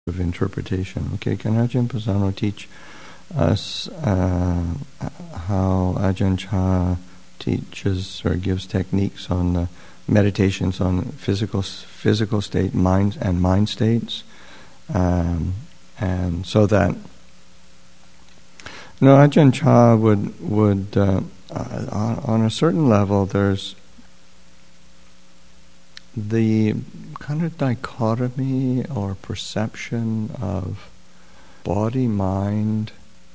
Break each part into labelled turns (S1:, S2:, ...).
S1: of interpretation. Okay, can Ajahn Pisano teach us how Ajahn Chah teaches or gives techniques on meditations on physical state, mind states, and so that Ajahn Chah would on a certain level, there's the kind of dichotomy or perception of body mind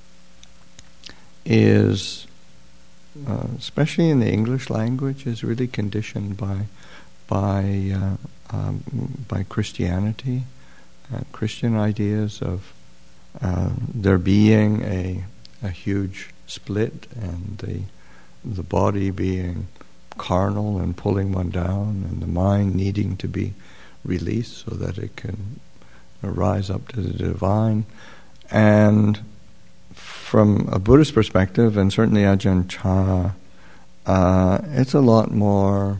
S1: is, especially in the English language, is really conditioned by Christianity, Christian ideas of there being a huge split, and the body being carnal and pulling one down, and the mind needing to be released so that it can rise up to the divine. And from a Buddhist perspective, and certainly Ajahn Chah, it's a lot more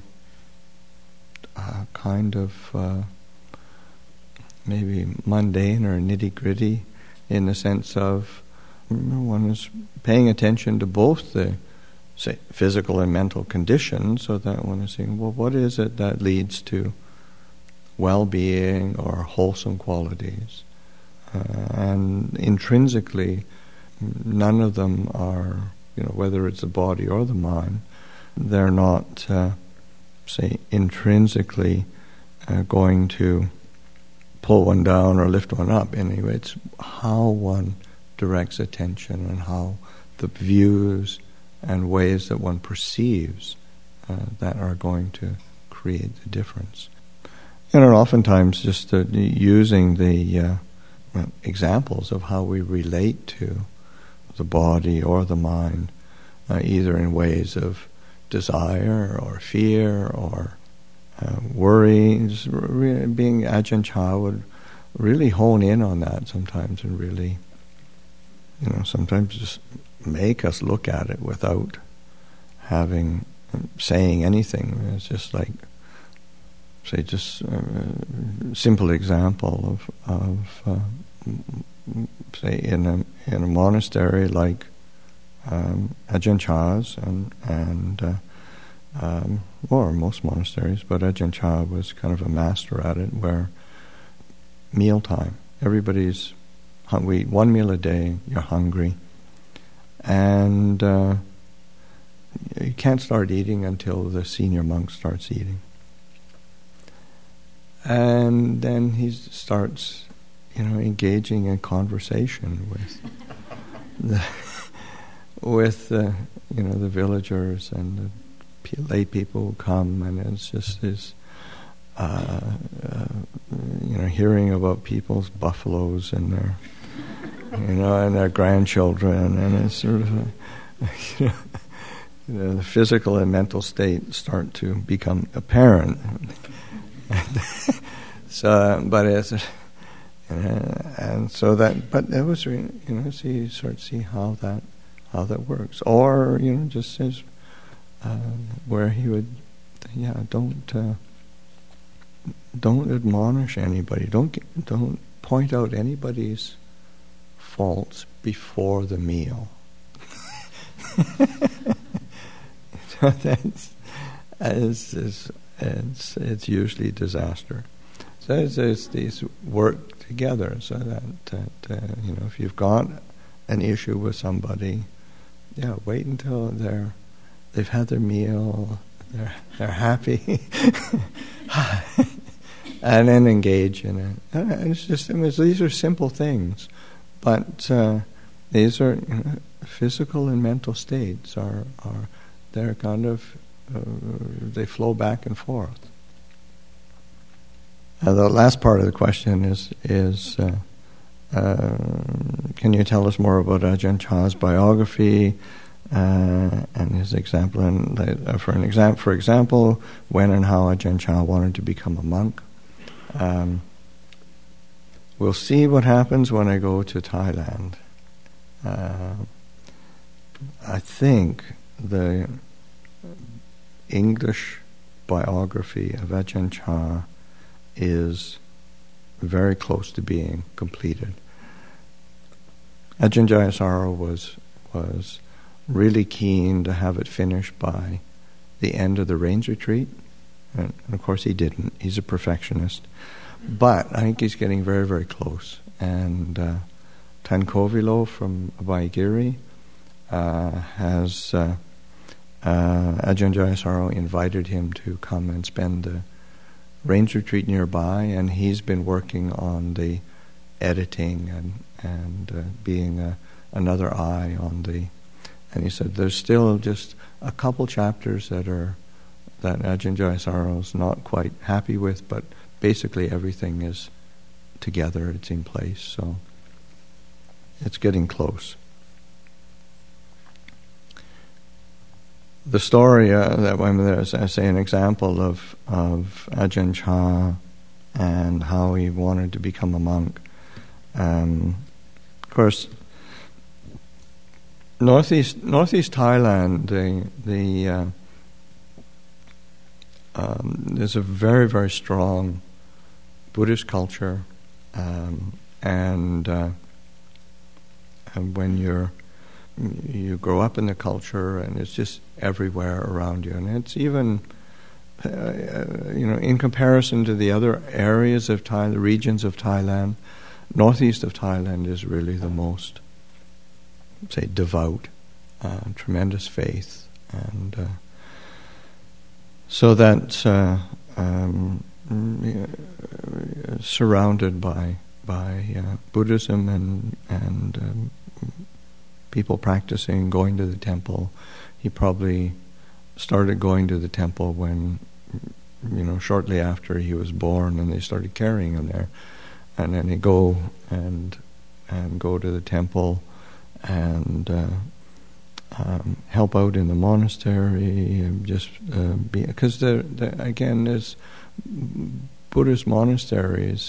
S1: kind of maybe mundane or nitty-gritty, in the sense of one is paying attention to both the, say, physical and mental conditions, so that one is saying, well, what is it that leads to well-being or wholesome qualities? And intrinsically, none of them are, whether it's the body or the mind, they're not, say, intrinsically going to pull one down or lift one up. Anyway, it's how one directs attention and how the views and ways that one perceives that are going to create the difference. And oftentimes just using the examples of how we relate to the body or the mind, either in ways of desire or fear or worry. Just being Ajahn Chah would really hone in on that sometimes, and really, sometimes just make us look at it without saying anything. It's just like, say, just a simple example of say in a monastery like Ajahn Chah's and or most monasteries, but Ajahn Chah was kind of a master at it, where mealtime, everybody's hungry, one meal a day, you're hungry, and you can't start eating until the senior monk starts eating. And then he starts, engaging in conversation with the villagers and the lay people who come, and it's just this, hearing about people's buffaloes and their, and their grandchildren, and it's sort of, the physical and mental state start to become apparent. So, but it's, and so that, but it was, so you sort of see how that works, or just says where he would, don't admonish anybody, don't point out anybody's faults before the meal. So it's usually disaster. So it's these work together, so that if you've got an issue with somebody, wait until they've had their meal, they're happy, and then engage in it. And it's just, these are simple things, but these are physical and mental states they're kind of they flow back and forth. The last part of the question is can you tell us more about Ajahn Chah's biography and his example? And for example, when and how Ajahn Chah wanted to become a monk. We'll see what happens when I go to Thailand. I think the English biography of Ajahn Chah is very close to being completed. Ajahn Jayasaro was really keen to have it finished by the end of the rains retreat, and of course he didn't. He's a perfectionist, but I think he's getting very, very close. And Tankovilo from Abhayagiri has Ajahn Jayasaro invited him to come and spend the rains retreat nearby, and he's been working on the editing and being another eye on the. And he said there's still just a couple chapters that Ajahn Jayasaro is not quite happy with, but basically everything is together, it's in place, so it's getting close. The story that there's, I say, an example of Ajahn Chah and how he wanted to become a monk. Of course, northeast Thailand, there's a very, very strong Buddhist culture, and when you grow up in the culture, and it's just everywhere around you, and it's even in comparison to the other areas of Thailand, the regions of Thailand, northeast of Thailand is really the most, say, devout, tremendous faith, and so that's surrounded by Buddhism and people practicing, going to the temple. He probably started going to the temple when, shortly after he was born, and they started carrying him there, and then he'd go and go to the temple and help out in the monastery, and just because again, there's Buddhist monasteries.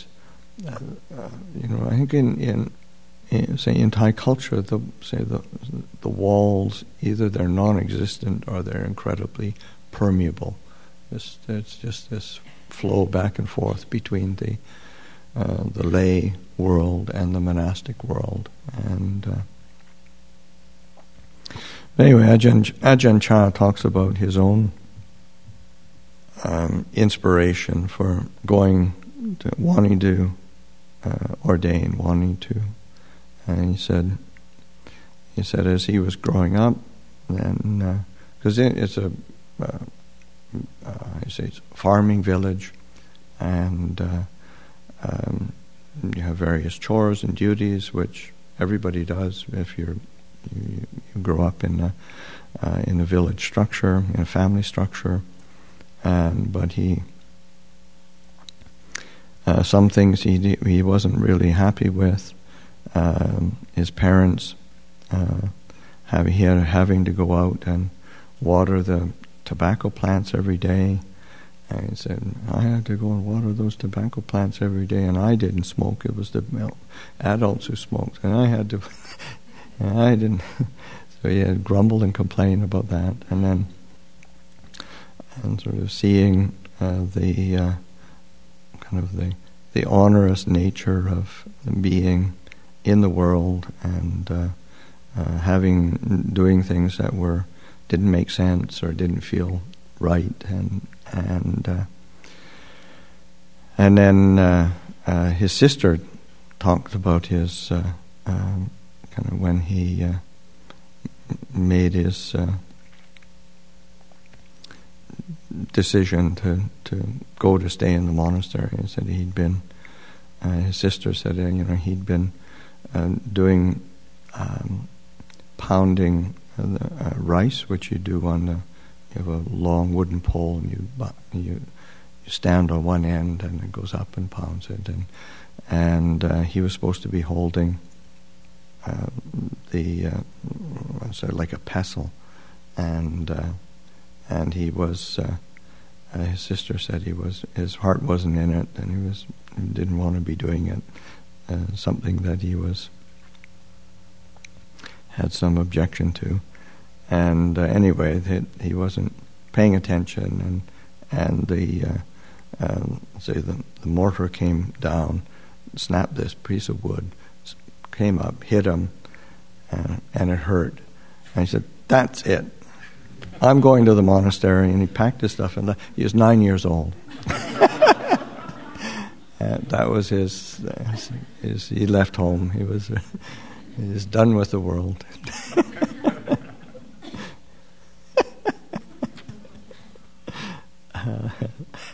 S1: I think in Thai culture, the walls, either they're non-existent or they're incredibly permeable. It's just this flow back and forth between the lay world and the monastic world. And anyway, Ajahn Chah talks about his own inspiration for wanting to ordain, and he said as he was growing up, then because it's a it's a farming village, and you have various chores and duties which everybody does if you grow up in a village structure, in a family structure, but he. Some things he wasn't really happy with. His parents having to go out and water the tobacco plants every day. And he said, I had to go and water those tobacco plants every day, and I didn't smoke. It was the adults who smoked, and I had to. And I didn't. So he had grumbled and complained about that, and then sort of seeing the onerous nature of being in the world and doing things that didn't make sense or didn't feel right, and then his sister talked about his kind of when he made his decision to go to stay in the monastery. He said he'd been. His sister said he'd been doing pounding rice, which you do you have a long wooden pole, and you stand on one end, and it goes up and pounds it, and he was supposed to be holding sort of like a pestle, and he was. His sister said his heart wasn't in it, and he didn't want to be doing it. Something that he had some objection to, and anyway, he wasn't paying attention, and the mortar came down snapped this piece of wood, came up, hit him, and it hurt. And he said, "That's it. I'm going to the monastery." And he packed his stuff and left. He was 9 years old. And that was his. He left home. He was done with the world.